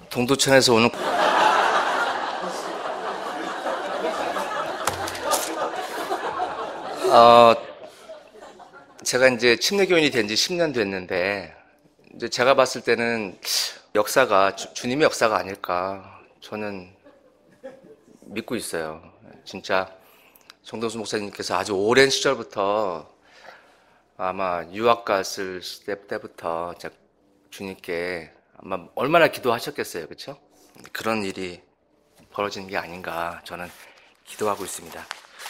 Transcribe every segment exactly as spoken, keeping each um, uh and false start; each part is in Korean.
동두천에서 오는 어, 제가 이제 침례교인이 된 지 십 년 됐는데, 이제 제가 봤을 때는 역사가, 주, 주님의 역사가 아닐까, 저는 믿고 있어요. 진짜, 정동수 목사님께서 아주 오랜 시절부터, 아마 유학 갔을 시대 때부터 주님께 아마 얼마나 기도하셨겠어요. 그렇죠? 그런 일이 벌어지는 게 아닌가, 저는 기도하고 있습니다.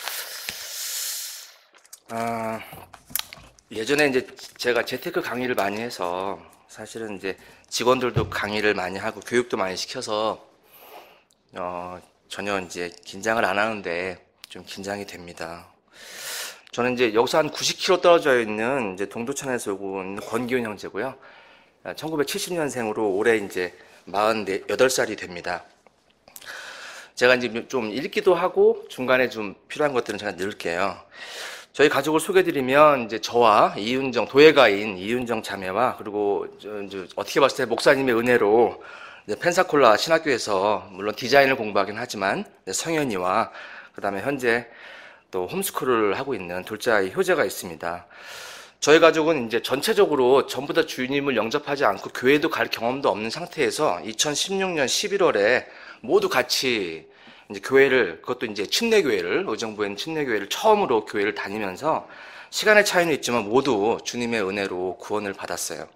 아, 예전에 이제 제가 재테크 강의를 많이 해서 사실은 이제 직원들도 강의를 많이 하고 교육도 많이 시켜서 어, 전혀 이제 긴장을 안 하는데 좀 긴장이 됩니다. 저는 이제 여기서 한 구십 킬로미터 떨어져 있는 이제 동두천에서 온 권기훈 형제고요. 천구백칠십 년생으로 올해 이제 마흔여덟 살이 됩니다. 제가 이제 좀 읽기도 하고 중간에 좀 필요한 것들은 제가 넣을게요. 저희 가족을 소개드리면 이제 저와 이윤정 도예가인 이윤정 자매와 그리고 이제 어떻게 봤을 때 목사님의 은혜로 펜사콜라 신학교에서 물론 디자인을 공부하긴 하지만 성현이와 그다음에 현재 또 홈스쿨을 하고 있는 둘째 아이 효재가 있습니다. 저희 가족은 이제 전체적으로 전부 다 주님을 영접하지 않고 교회도 갈 경험도 없는 상태에서 이천십육 년 십일월에 모두 같이 이제 교회를, 그것도 이제 침례교회를, 의정부에 있는 침례교회를 처음으로 교회를 다니면서 시간의 차이는 있지만 모두 주님의 은혜로 구원을 받았어요.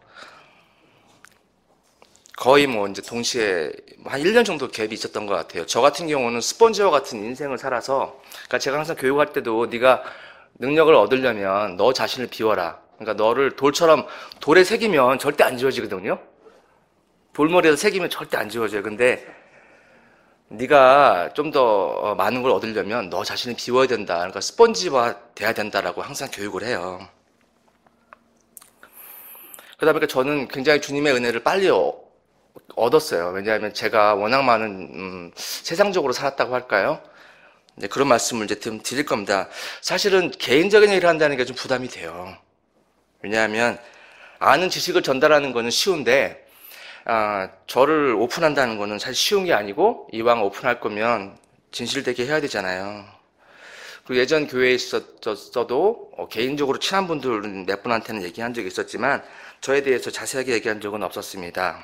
거의 뭐 이제 동시에 한 일 년 정도 갭이 있었던 것 같아요. 저 같은 경우는 스펀지와 같은 인생을 살아서, 그러니까 제가 항상 교육할 때도 네가 능력을 얻으려면 너 자신을 비워라. 그러니까 너를 돌처럼 돌에 새기면 절대 안 지워지거든요. 돌머리에서 새기면 절대 안 지워져요. 근데 네가 좀 더 많은 걸 얻으려면 너 자신을 비워야 된다. 그러니까 스펀지화 돼야 된다라고 항상 교육을 해요. 그러다 보니까 저는 굉장히 주님의 은혜를 빨리 얻었어요. 왜냐하면 제가 워낙 많은 음, 세상적으로 살았다고 할까요? 네, 그런 말씀을 이제 좀 드릴 겁니다. 사실은 개인적인 얘기를 한다는 게 좀 부담이 돼요. 왜냐하면 아는 지식을 전달하는 거는 쉬운데 아, 저를 오픈한다는 거는 사실 쉬운 게 아니고 이왕 오픈할 거면 진실되게 해야 되잖아요. 그 예전 교회에 있었어도 어, 개인적으로 친한 분들 몇 분한테는 얘기한 적이 있었지만 저에 대해서 자세하게 얘기한 적은 없었습니다.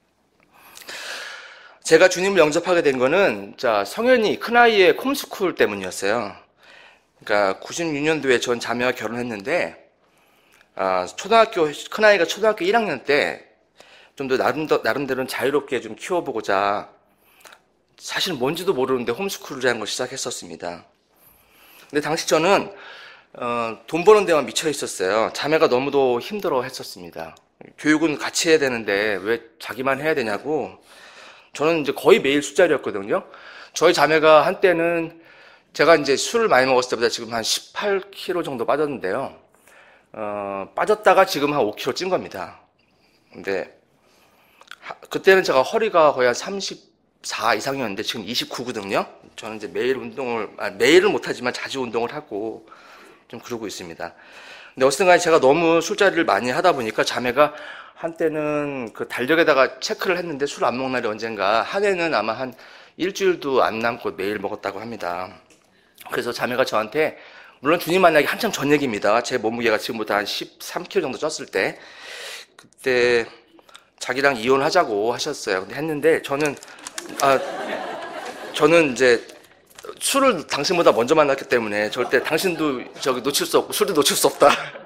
제가 주님을 영접하게 된 거는 자, 성현이 큰아이의 홈스쿨 때문이었어요. 그러니까 구십육 년도에 전 자매와 결혼했는데 아, 초등학교 큰아이가 초등학교 일 학년 때 좀 더 나름대로는 자유롭게 좀 키워보고자 사실 뭔지도 모르는데 홈스쿨이라는 걸 시작했었습니다. 근데 당시 저는 어, 돈 버는 데만 미쳐 있었어요. 자매가 너무도 힘들어 했었습니다. 교육은 같이 해야 되는데 왜 자기만 해야 되냐고. 저는 이제 거의 매일 술자리였거든요. 저희 자매가 한때는 제가 이제 술을 많이 먹었을 때보다 지금 한 십팔 킬로그램 정도 빠졌는데요. 어, 빠졌다가 지금 한 오 킬로그램 찐 겁니다. 근데 하, 그때는 제가 허리가 거의 한 삼십사 이상이었는데 지금 이십구거든요. 저는 이제 매일 운동을, 아, 매일은 못하지만 자주 운동을 하고 좀 그러고 있습니다. 근데 어쨌든 간에 제가 너무 술자리를 많이 하다 보니까 자매가 한때는 그 달력에다가 체크를 했는데 술 안 먹는 날이 언젠가 한 해는 아마 한 일주일도 안 남고 매일 먹었다고 합니다. 그래서 자매가 저한테 물론 주님 만나기 한참 전 얘기입니다. 제 몸무게가 지금보다 한 십삼 킬로그램 정도 쪘을 때 그때 자기랑 이혼하자고 하셨어요. 근데 했는데 저는 아 저는 이제 술을 당신보다 먼저 만났기 때문에 절대 당신도 저기 놓칠 수 없고 술도 놓칠 수 없다.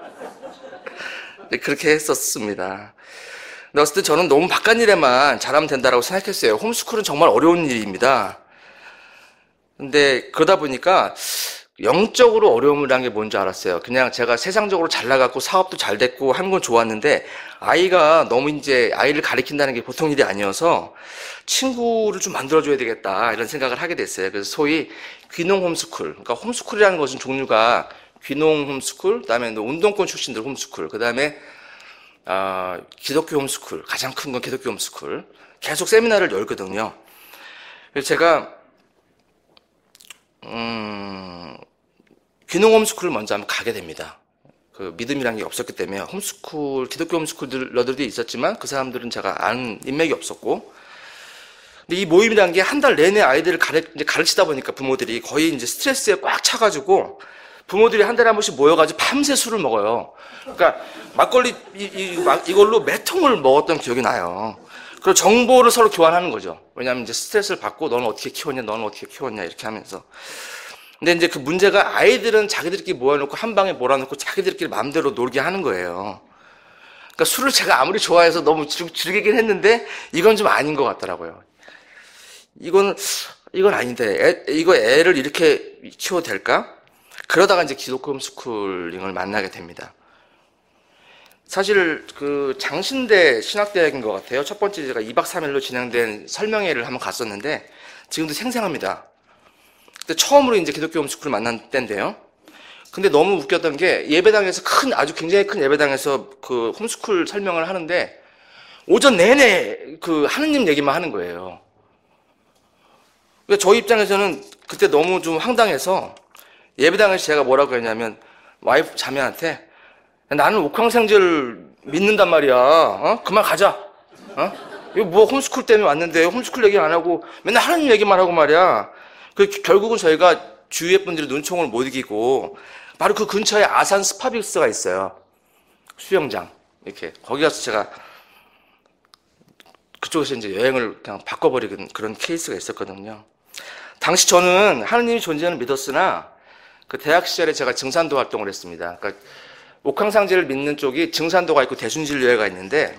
그렇게 했었습니다. 근데 어쨌든 저는 너무 바깥 일에만 잘하면 된다라고 생각했어요. 홈스쿨은 정말 어려운 일입니다. 근데 그러다 보니까 영적으로 어려움이라는 게 뭔지 알았어요. 그냥 제가 세상적으로 잘 나갔고 사업도 잘 됐고 하는 건 좋았는데 아이가 너무 이제 아이를 가리킨다는 게 보통 일이 아니어서 친구를 좀 만들어줘야 되겠다 이런 생각을 하게 됐어요. 그래서 소위 귀농 홈스쿨. 그러니까 홈스쿨이라는 것은 종류가 귀농 홈스쿨, 그다음에 운동권 출신들 홈스쿨, 그다음에 어, 기독교 홈스쿨, 가장 큰 건 기독교 홈스쿨. 계속 세미나를 열거든요. 그래서 제가 음, 귀농 홈스쿨을 먼저 한번 가게 됩니다. 그 믿음이라는 게 없었기 때문에 홈스쿨, 기독교 홈스쿨러들도 있었지만 그 사람들은 제가 아는 인맥이 없었고 근데 이 모임이라는 게 한 달 내내 아이들을 가르, 이제 가르치다 보니까 부모들이 거의 이제 스트레스에 꽉 차가지고 부모들이 한 달에 한 번씩 모여가지고 밤새 술을 먹어요. 그러니까 막걸리 이, 이, 막 이걸로 몇 통을 먹었던 기억이 나요. 그리고 정보를 서로 교환하는 거죠. 왜냐하면 이제 스트레스를 받고 너는 어떻게 키웠냐, 너는 어떻게 키웠냐 이렇게 하면서. 근데 이제 그 문제가 아이들은 자기들끼리 모여놓고 한 방에 몰아놓고 자기들끼리 마음대로 놀게 하는 거예요. 그러니까 술을 제가 아무리 좋아해서 너무 즐기긴 했는데 이건 좀 아닌 것 같더라고요. 이건 이건 아닌데 애, 이거 애를 이렇게 키워도 될까? 그러다가 이제 기독교 홈스쿨링을 만나게 됩니다. 사실 그 장신대 신학대학인 것 같아요. 첫 번째 제가 이 박 삼 일로 진행된 설명회를 한번 갔었는데 지금도 생생합니다. 그때 처음으로 이제 기독교 홈스쿨을 만난 때인데요. 근데 너무 웃겼던 게 예배당에서 큰 아주 굉장히 큰 예배당에서 그 홈스쿨 설명을 하는데 오전 내내 그 하느님 얘기만 하는 거예요. 그러니까 저희 입장에서는 그때 너무 좀 황당해서 예배당에서 제가 뭐라고 했냐면 와이프 자매한테 나는 옥황상제를 믿는단 말이야. 어? 그만 가자. 어? 이거 뭐 홈스쿨 때문에 왔는데 홈스쿨 얘기 안 하고 맨날 하느님 얘기만 하고 말이야. 그 결국은 저희가 주위의 분들이 눈총을 못 이기고 바로 그 근처에 아산 스파빅스가 있어요. 수영장. 이렇게. 거기 가서 제가 그쪽에서 이제 여행을 그냥 바꿔버리는 그런 케이스가 있었거든요. 당시 저는 하느님이 존재는 믿었으나 그 대학 시절에 제가 증산도 활동을 했습니다. 그러니까 옥황상제를 믿는 쪽이 증산도가 있고 대순진료회가 있는데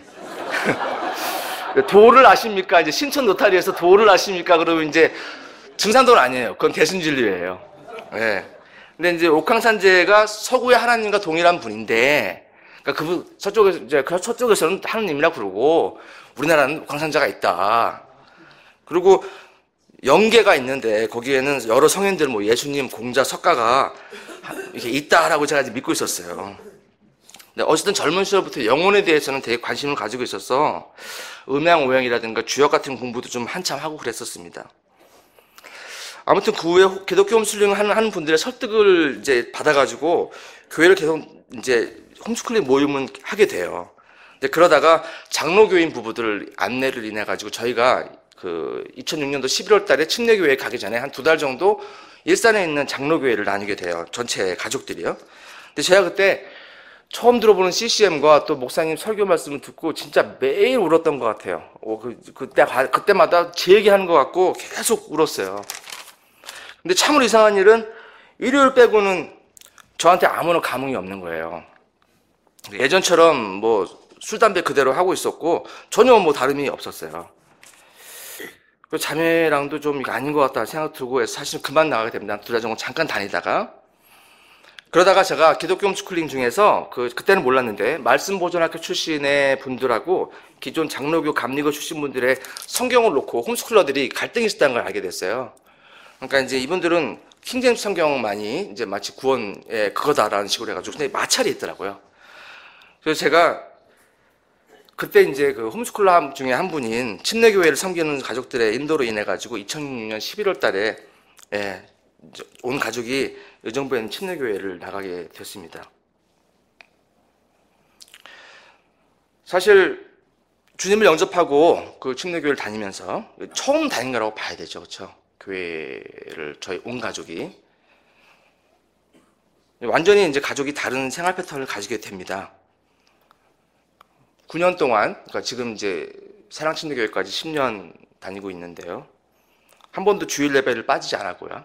도를 아십니까? 이제 신촌 노타리에서 도를 아십니까? 그러면 이제 증산도는 아니에요. 그건 대순진료회예요. 네. 근데 이제 옥황상제가 서구의 하나님과 동일한 분인데, 그러니까 그분 서쪽에서 이제 서쪽에서는 하나님이라 그러고 우리나라는 옥황상제가 있다. 그리고 영계가 있는데 거기에는 여러 성인들 뭐 예수님, 공자, 석가가 이렇게 있다라고 제가 믿고 있었어요. 근데 어쨌든 젊은 시절부터 영혼에 대해서는 되게 관심을 가지고 있어서 음양 오행이라든가 주역 같은 공부도 좀 한참 하고 그랬었습니다. 아무튼 그 후에 기독교 홈스쿨링을 하는, 하는 분들의 설득을 이제 받아가지고 교회를 계속 이제 홈스쿨링 모임은 하게 돼요. 근데 그러다가 장로교인 부부들 안내를 인해 가지고 저희가 그 이천육 년도 십일월 달에 침례교회에 가기 전에 한 두 달 정도 일산에 있는 장로교회를 다니게 돼요. 전체 가족들이요. 근데 제가 그때 처음 들어보는 씨씨엠과 또 목사님 설교 말씀을 듣고 진짜 매일 울었던 것 같아요. 오, 그, 그때, 그때마다 제 얘기하는 것 같고 계속 울었어요. 근데 참으로 이상한 일은 일요일 빼고는 저한테 아무런 감흥이 없는 거예요. 예전처럼 뭐 술, 담배 그대로 하고 있었고 전혀 뭐 다름이 없었어요. 그 자매랑도 좀 아닌 것 같다 생각 들고 해서 사실 그만 나가게 됩니다. 두 달 정도 잠깐 다니다가 그러다가 제가 기독교 홈스쿨링 중에서 그 그때는 몰랐는데 말씀보존학교 출신의 분들하고 기존 장로교 감리교 출신 분들의 성경을 놓고 홈스쿨러들이 갈등이 있었다는 걸 알게 됐어요. 그러니까 이제 이분들은 킹제임스 성경만이 이제 마치 구원의 그거다라는 식으로 해가지고 근데 마찰이 있더라고요. 그래서 제가 그때 이제 그 홈스쿨러 중에 한 분인 침례교회를 섬기는 가족들의 인도로 인해 가지고 이천육 년 십일월 달에 예, 온 가족이 의정부에 있는 침례교회를 나가게 됐습니다. 사실 주님을 영접하고 그 침례교회를 다니면서 처음 다닌 거라고 봐야 되죠, 그렇죠? 교회를 저희 온 가족이 완전히 이제 가족이 다른 생활 패턴을 가지게 됩니다. 구 년 동안, 그러니까 지금 이제 사랑침례교회까지 십 년 다니고 있는데요. 한 번도 주일 예배를 빠지지 않았고요.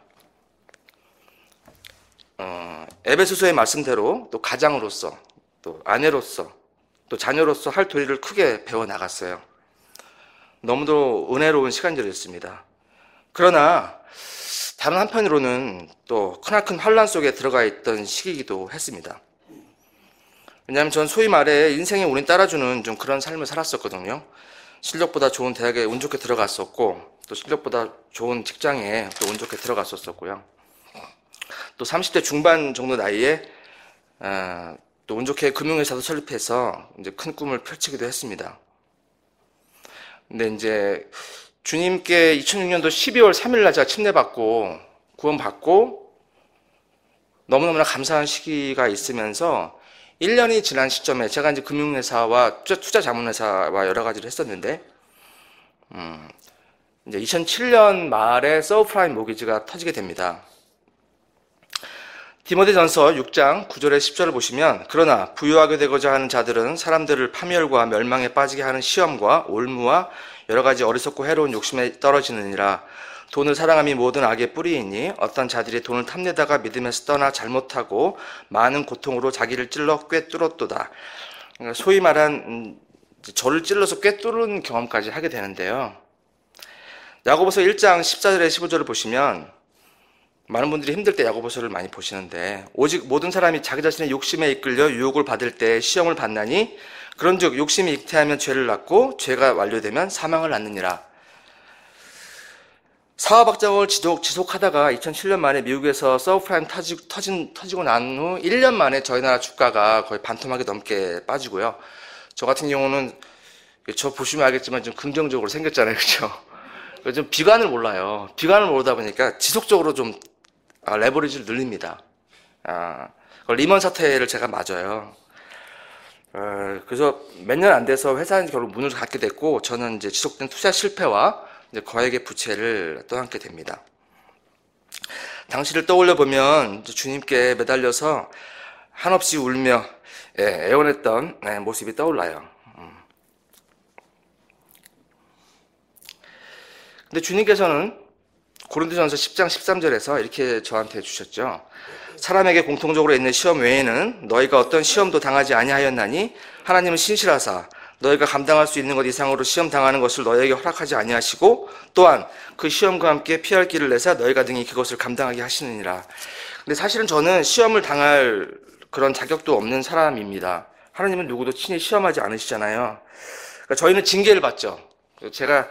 어, 에베소서의 말씀대로 또 가장으로서, 또 아내로서, 또 자녀로서 할 도리를 크게 배워 나갔어요. 너무도 은혜로운 시간들이었습니다. 그러나 다른 한편으로는 또 크나큰 환란 속에 들어가 있던 시기이기도 했습니다. 왜냐하면 전 소위 말해 인생에 운이 따라주는 좀 그런 삶을 살았었거든요. 실력보다 좋은 대학에 운 좋게 들어갔었고 또 실력보다 좋은 직장에 또 운 좋게 들어갔었었고요. 또 삼십 대 중반 정도 나이에 아, 또 운 좋게 금융회사도 설립해서 이제 큰 꿈을 펼치기도 했습니다. 근데 이제 주님께 이천육 년도 십이월 삼일 날 제가 침례받고 구원받고 너무너무나 감사한 시기가 있으면서 일 년이 지난 시점에 제가 이제 금융회사와 투자, 투자 자문회사와 여러 가지를 했었는데, 음, 이제 이천칠 년 말에 서브프라임 모기지가 터지게 됩니다. 디모데전서 육 장 구 절에 십 절을 보시면 그러나 부유하게 되고자 하는 자들은 사람들을 파멸과 멸망에 빠지게 하는 시험과 올무와 여러 가지 어리석고 해로운 욕심에 떨어지느니라. 돈을 사랑함이 모든 악의 뿌리이니 어떤 자들이 돈을 탐내다가 믿음에서 떠나 잘못하고 많은 고통으로 자기를 찔러 꿰뚫었도다. 소위 말한 저를 찔러서 꿰뚫은 경험까지 하게 되는데요. 야고보서 일 장 십사 절에 십오 절을 보시면 많은 분들이 힘들 때 야고보서를 많이 보시는데 오직 모든 사람이 자기 자신의 욕심에 이끌려 유혹을 받을 때 시험을 받나니 그런즉 욕심이 잉태하면 죄를 낳고 죄가 완료되면 사망을 낳느니라. 사업학장을 지속, 지속하다가 이천칠 년 만에 미국에서 서브프라임 터지, 터진, 터지고 난 후 일 년 만에 저희 나라 주가가 거의 반토막이 넘게 빠지고요. 저 같은 경우는 저 보시면 알겠지만 좀 긍정적으로 생겼잖아요. 그렇죠? 좀 비관을 몰라요. 비관을 모르다 보니까 지속적으로 좀 아, 레버리지를 늘립니다. 아, 리먼 사태를 제가 맞아요. 어, 그래서 몇 년 안 돼서 회사는 결국 문을 닫게 됐고 저는 이제 지속된 투자 실패와 이제 거액의 부채를 떠안게 됩니다. 당시를 떠올려 보면 주님께 매달려서 한없이 울며 예, 애원했던 네, 모습이 떠올라요. 음. 근데 주님께서는 고린도전서 십 장 십삼 절에서 이렇게 저한테 주셨죠. 사람에게 공통적으로 있는 시험 외에는 너희가 어떤 시험도 당하지 아니하였나니 하나님은 신실하사 너희가 감당할 수 있는 것 이상으로 시험 당하는 것을 너희에게 허락하지 아니하시고 또한 그 시험과 함께 피할 길을 내사 너희가 등이 그것을 감당하게 하시느니라. 근데 사실은 저는 시험을 당할 그런 자격도 없는 사람입니다. 하나님은 누구도 친히 시험하지 않으시잖아요. 그러니까 저희는 징계를 받죠. 제가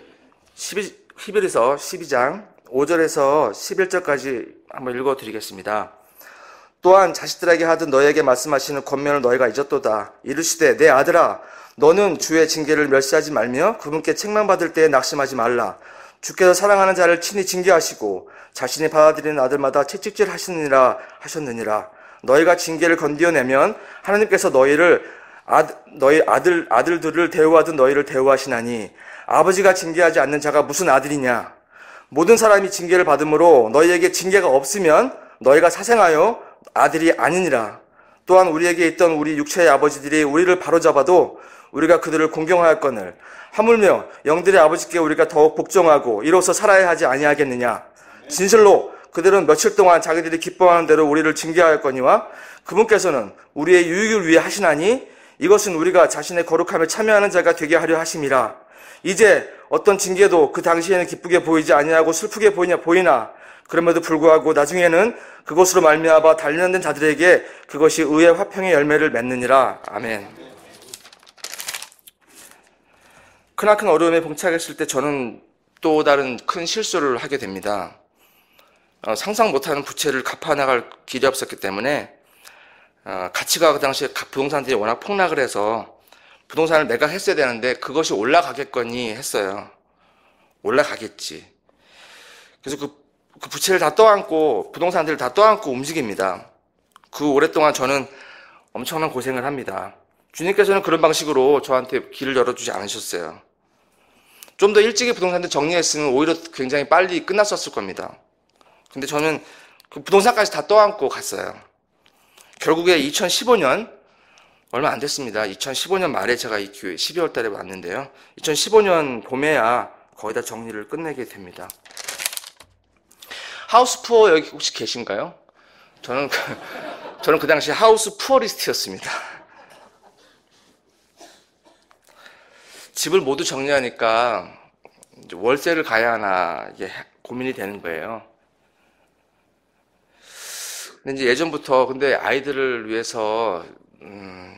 히브리서 십이 장 오 절에서 십일 절까지 한번 읽어드리겠습니다. 또한 자식들에게 하듯 너희에게 말씀하시는 권면을 너희가 잊었도다. 이르시되 내 아들아 너는 주의 징계를 멸시하지 말며 그분께 책망받을 때에 낙심하지 말라. 주께서 사랑하는 자를 친히 징계하시고 자신이 받아들이는 아들마다 채찍질 하시느니라 하셨느니라. 너희가 징계를 건드려내면 하나님께서 너희를 아, 너희 아들 아들들을 대우하듯 너희를 대우하시나니 아버지가 징계하지 않는 자가 무슨 아들이냐. 모든 사람이 징계를 받으므로 너희에게 징계가 없으면 너희가 사생하여 아들이 아니니라. 또한 우리에게 있던 우리 육체의 아버지들이 우리를 바로잡아도 우리가 그들을 공경하였거늘 하물며 영들의 아버지께 우리가 더욱 복종하고 이로써 살아야 하지 아니하겠느냐. 진실로 그들은 며칠 동안 자기들이 기뻐하는 대로 우리를 징계하였거니와 그분께서는 우리의 유익을 위해 하시나니 이것은 우리가 자신의 거룩함에 참여하는 자가 되게 하려 하심이라. 이제 어떤 징계도 그 당시에는 기쁘게 보이지 아니하고 슬프게 보이냐 보이나 그럼에도 불구하고 나중에는 그것으로 말미암아 단련된 자들에게 그것이 의의 화평의 열매를 맺느니라. 아멘. 크나큰 어려움에 봉착했을 때 저는 또 다른 큰 실수를 하게 됩니다. 어, 상상 못하는 부채를 갚아나갈 길이 없었기 때문에 어, 가치가 그 당시에 부동산들이 워낙 폭락을 해서 부동산을 매각했어야 되는데 그것이 올라가겠거니 했어요. 올라가겠지. 그래서 그, 그 부채를 다 떠안고 부동산들을 다 떠안고 움직입니다. 그 오랫동안 저는 엄청난 고생을 합니다. 주님께서는 그런 방식으로 저한테 길을 열어주지 않으셨어요. 좀 더 일찍이 부동산들 정리했으면 오히려 굉장히 빨리 끝났었을 겁니다. 근데 저는 그 부동산까지 다 떠안고 갔어요. 결국에 이천십오 년 얼마 안 됐습니다. 이천십오 년 말에 제가 이 교회 십이월 달에 왔는데요. 이천십오 년 봄에야 거의 다 정리를 끝내게 됩니다. 하우스 푸어 여기 혹시 계신가요? 저는 그, 저는 그 당시 하우스 푸어리스트였습니다. 집을 모두 정리하니까 이제 월세를 가야 하나 이게 고민이 되는 거예요. 근데 이제 예전부터 근데 아이들을 위해서 음,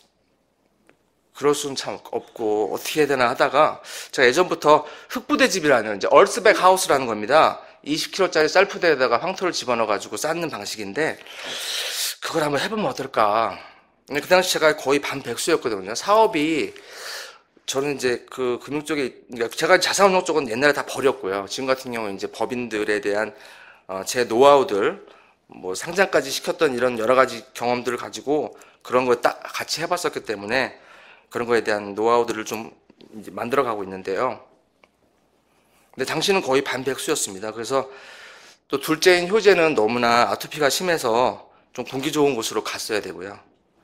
그럴 수는 참 없고 어떻게 해야 되나 하다가 제가 예전부터 흙부대집이라는 이제 얼스백 하우스라는 겁니다. 이십 킬로그램짜리 쌀부대에다가 황토를 집어넣어가지고 쌓는 방식인데 그걸 한번 해보면 어떨까. 그 당시 제가 거의 반백수였거든요. 사업이 저는 이제 그 금융 쪽에 제가 자산운용 쪽은 옛날에 다 버렸고요. 지금 같은 경우는 이제 법인들에 대한 어, 제 노하우들 뭐 상장까지 시켰던 이런 여러 가지 경험들을 가지고 그런 거 딱 같이 해봤었기 때문에 그런 거에 대한 노하우들을 좀 이제 만들어가고 있는데요. 근데 당신은 거의 반백수였습니다. 그래서 또 둘째인 효재는 너무나 아토피가 심해서 좀 공기 좋은 곳으로 갔어야 되고요.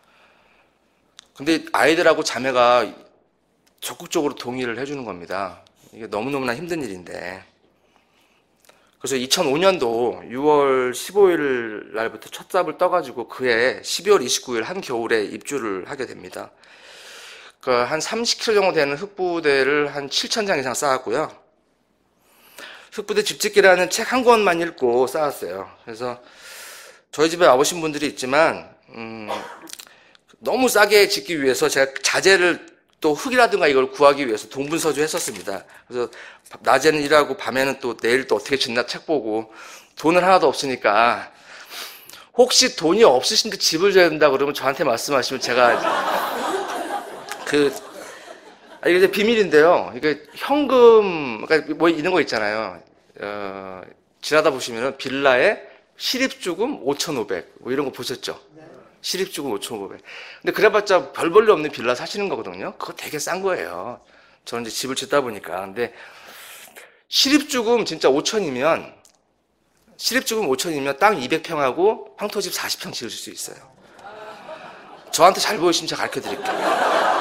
근데 아이들하고 자매가 적극적으로 동의를 해주는 겁니다. 이게 너무너무나 힘든 일인데. 그래서 이천오 년도 유월 십오일 날부터 첫 삽을 떠가지고 그해 십이월 이십구일 한겨울에 입주를 하게 됩니다. 그러니까 한 삼십 킬로미터 정도 되는 흙부대를 한 칠천 장 이상 쌓았고요. 흙부대 집짓기라는 책 한 권만 읽고 쌓았어요. 그래서 저희 집에 와보신 분들이 있지만 음, 너무 싸게 짓기 위해서 제가 자재를 또 흙이라든가 이걸 구하기 위해서 동분서주 했었습니다. 그래서 낮에는 일하고 밤에는 또 내일 또 어떻게 짓나 책 보고 돈은 하나도 없으니까 혹시 돈이 없으신데 집을 져야 된다 그러면 저한테 말씀하시면 제가 그 아, 이게 비밀인데요. 이게 현금 그러니까 뭐 이런 거 있잖아요. 어, 지나다 보시면은 빌라에 실입주금 오천오백 뭐 이런 거 보셨죠? 실입주금 오천오백. 근데 그래봤자 별 볼일 없는 빌라 사시는 거거든요. 그거 되게 싼 거예요. 저는 이제 집을 짓다 보니까. 근데 실입주금 진짜 오천이면 실입주금 오천이면 땅 이백 평하고 황토집 사십 평 지으실 수 있어요. 저한테 잘 보이시면 제가 가르쳐 드릴게요.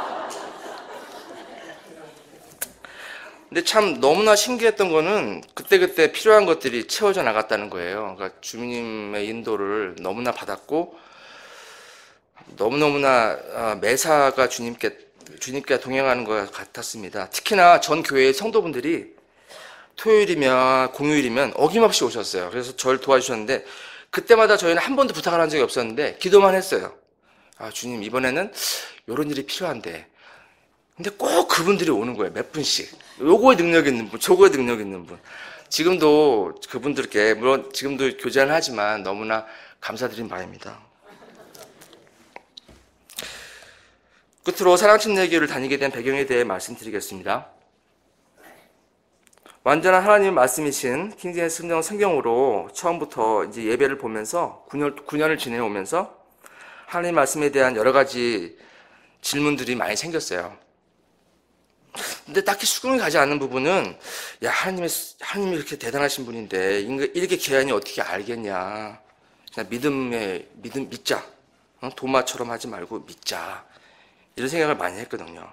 근데 참 너무나 신기했던 거는 그때그때 필요한 것들이 채워져 나갔다는 거예요. 그러니까 주민님의 인도를 너무나 받았고 너무너무나 매사가 주님께, 주님께 동행하는 것 같았습니다. 특히나 전 교회의 성도분들이 토요일이면 공휴일이면 어김없이 오셨어요. 그래서 저를 도와주셨는데 그때마다 저희는 한 번도 부탁을 한 적이 없었는데 기도만 했어요. 아, 주님 이번에는 이런 일이 필요한데. 근데 꼭 그분들이 오는 거예요. 몇 분씩. 요거에 능력 있는 분, 저거에 능력 있는 분. 지금도 그분들께 물론 지금도 교제는 하지만 너무나 감사드린 바입니다. 끝으로 사랑침례교를 다니게 된 배경에 대해 말씀드리겠습니다. 완전한 하나님의 말씀이신 킹제임스 성경 성경으로 처음부터 이제 예배를 보면서 구 년, 구 년을 지내오면서 하나님 말씀에 대한 여러 가지 질문들이 많이 생겼어요. 근데 딱히 수긍이 가지 않는 부분은 야 하나님의 하나님이 이렇게 대단하신 분인데 이렇게 계한이 어떻게 알겠냐? 그냥 믿음에 믿음 믿자. 어? 도마처럼 하지 말고 믿자. 이런 생각을 많이 했거든요.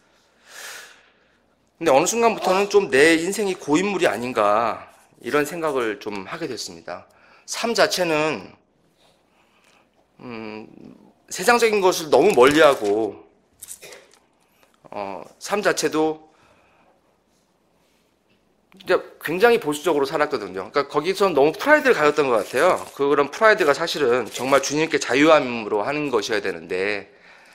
근데 어느 순간부터는 좀 내 인생이 고인물이 아닌가 이런 생각을 좀 하게 됐습니다. 삶 자체는 음, 세상적인 것을 너무 멀리하고 어, 삶 자체도 이제 굉장히 보수적으로 살았거든요. 그러니까 거기서 너무 프라이드를 가졌던 것 같아요. 그런 프라이드가 사실은 정말 주님께 자유함으로 하는 것이어야 되는데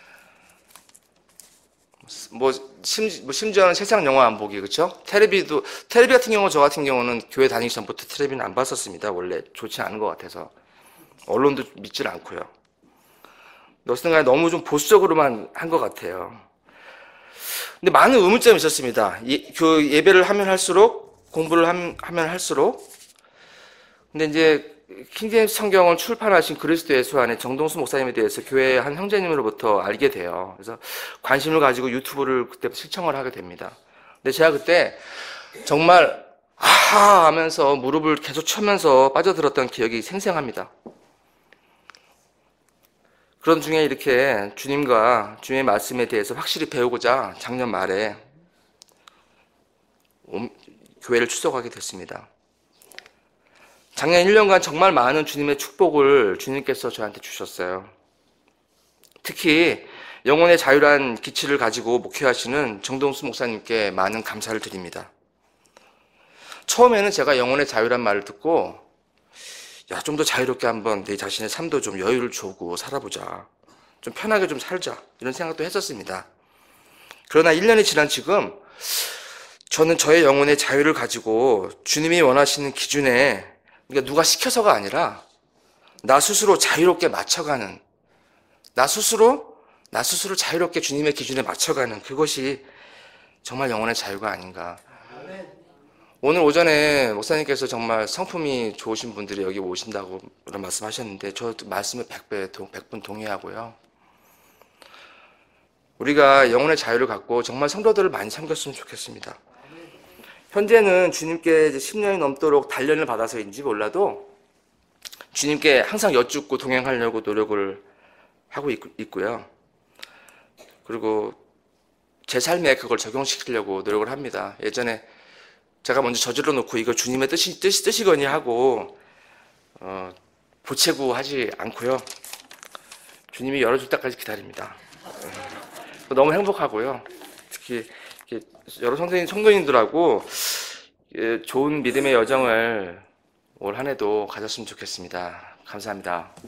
뭐, 심, 뭐 심지어는 세상 영화 안 보기, 그쵸? 테레비도, 테레비 같은 경우, 저 같은 경우는 교회 다니기 전부터 테레비는 안 봤었습니다. 원래 좋지 않은 것 같아서. 언론도 믿질 않고요. 어쨌든 간에 너무 좀 보수적으로만 한 것 같아요. 근데 많은 의문점이 있었습니다. 예, 그 예배를 하면 할수록, 공부를 함, 하면 할수록. 근데 이제, 킹제임스 성경을 출판하신 그리스도 예수 안에 정동수 목사님에 대해서 교회의 한 형제님으로부터 알게 돼요. 그래서 관심을 가지고 유튜브를 그때 신청을 하게 됩니다. 근데 제가 그때 정말 아하 하면서 무릎을 계속 쳐면서 빠져들었던 기억이 생생합니다. 그런 중에 이렇게 주님과 주님의 말씀에 대해서 확실히 배우고자 작년 말에 교회를 출석하게 됐습니다. 작년 일 년간 정말 많은 주님의 축복을 주님께서 저한테 주셨어요. 특히 영혼의 자유란 기치를 가지고 목회하시는 정동수 목사님께 많은 감사를 드립니다. 처음에는 제가 영혼의 자유란 말을 듣고 야, 좀 더 자유롭게 한번 내 자신의 삶도 좀 여유를 주고 살아보자. 좀 편하게 좀 살자. 이런 생각도 했었습니다. 그러나 일 년이 지난 지금 저는 저의 영혼의 자유를 가지고 주님이 원하시는 기준에 그러니까 누가 시켜서가 아니라 나 스스로 자유롭게 맞춰가는 나 스스로 나 스스로 자유롭게 주님의 기준에 맞춰가는 그것이 정말 영혼의 자유가 아닌가. 오늘 오전에 목사님께서 정말 성품이 좋으신 분들이 여기 오신다고 그런 말씀하셨는데 저도 말씀에 백 배, 백 분 동의하고요. 우리가 영혼의 자유를 갖고 정말 성도들을 많이 섬겼으면 좋겠습니다. 현재는 주님께 이제 십 년이 넘도록 단련을 받아서인지 몰라도 주님께 항상 여쭙고 동행하려고 노력을 하고 있, 있고요. 그리고 제 삶에 그걸 적용시키려고 노력을 합니다. 예전에 제가 먼저 저질러 놓고 이거 주님의 뜻이, 뜻이, 뜻이거니 하고 어, 보채고 하지 않고요. 주님이 열어줄 때까지 기다립니다. 너무 행복하고요. 특히 여러 선생님, 성도님들하고 좋은 믿음의 여정을 올 한 해도 가졌으면 좋겠습니다. 감사합니다.